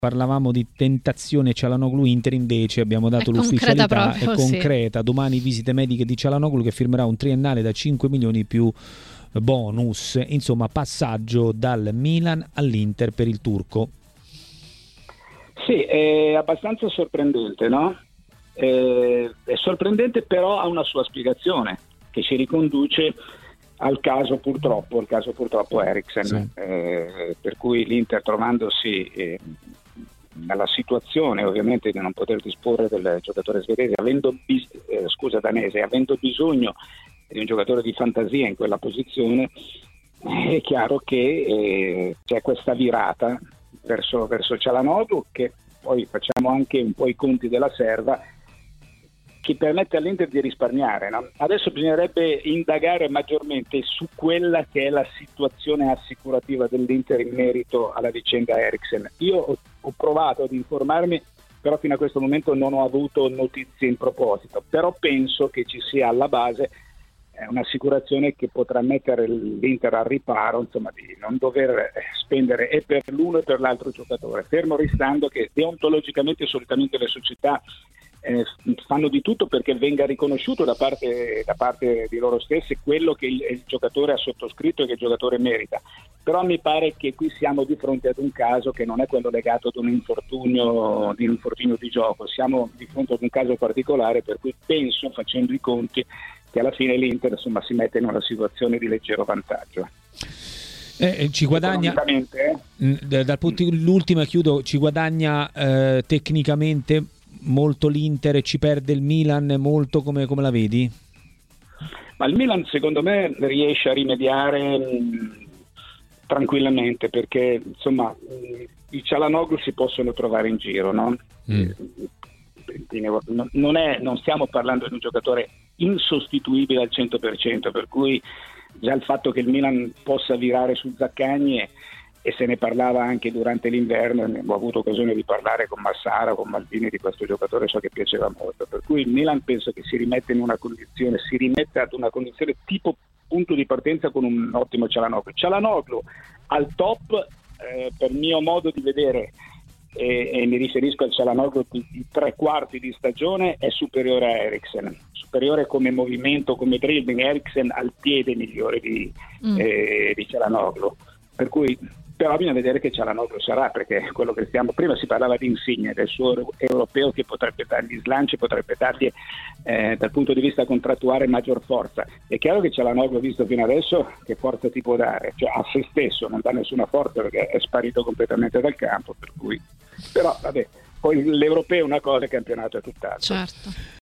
parlavamo di tentazione Çalhanoğlu Inter, invece abbiamo dato È l'ufficialità, concreta proprio, è sì. concreta. Domani visite mediche di Çalhanoğlu, che firmerà un triennale da 5 milioni più bonus. Insomma, passaggio dal Milan all'Inter per il turco. Sì, è abbastanza sorprendente, no? È sorprendente, però ha una sua spiegazione che si riconduce al caso purtroppo Eriksen, Sì. Per cui l'Inter, trovandosi nella situazione ovviamente di non poter disporre del giocatore svedese, danese, avendo bisogno di un giocatore di fantasia in quella posizione, è chiaro che c'è questa virata verso Çalhanoğlu, che poi facciamo anche un po' i conti della serva, che permette all'Inter di risparmiare, no? Adesso bisognerebbe indagare maggiormente su quella che è la situazione assicurativa dell'Inter in merito alla vicenda Eriksen. Io ho provato ad informarmi, però fino a questo momento non ho avuto notizie in proposito, però penso che ci sia alla base un'assicurazione che potrà mettere l'Inter al riparo, insomma, di non dover spendere e per l'uno e per l'altro giocatore, fermo restando che deontologicamente solitamente le società fanno di tutto perché venga riconosciuto da parte di loro stessi quello che il giocatore ha sottoscritto e che il giocatore merita. Però mi pare che qui siamo di fronte ad un caso che non è quello legato ad un infortunio di gioco, siamo di fronte ad un caso particolare, per cui penso, facendo i conti, che alla fine l'Inter, insomma, si mette in una situazione di leggero vantaggio. Ci guadagna l'ultima, chiudo, ci guadagna tecnicamente molto l'Inter e ci perde il Milan molto, come la vedi? Ma il Milan secondo me riesce a rimediare tranquillamente, perché insomma i Çalhanoğlu si possono trovare in giro, no? Non stiamo parlando di un giocatore insostituibile al 100%, per cui già il fatto che il Milan possa virare su Zaccagni, e se ne parlava anche durante l'inverno, ho avuto occasione di parlare con Massara, con Maldini di questo giocatore, so che piaceva molto, per cui il Milan penso che si rimette ad una condizione tipo punto di partenza con un ottimo Çalhanoğlu al top, per mio modo di vedere, e mi riferisco al Çalhanoğlu di 3/4 di stagione, è superiore a Eriksen, superiore come movimento, come dribbling. Eriksen al piede migliore di Çalhanoğlu, per cui però bisogna vedere che Çalhanoğlu sarà, perché quello che prima si parlava di Insigne, del suo europeo che potrebbe dargli slanci, potrebbe dargli dal punto di vista contrattuale maggior forza. È chiaro che Çalhanoğlu, visto fino adesso, che forza ti può dare? Cioè a se stesso non dà nessuna forza perché è sparito completamente dal campo, per cui però vabbè, poi l'europeo è una cosa, il campionato è tutt'altro. Certo.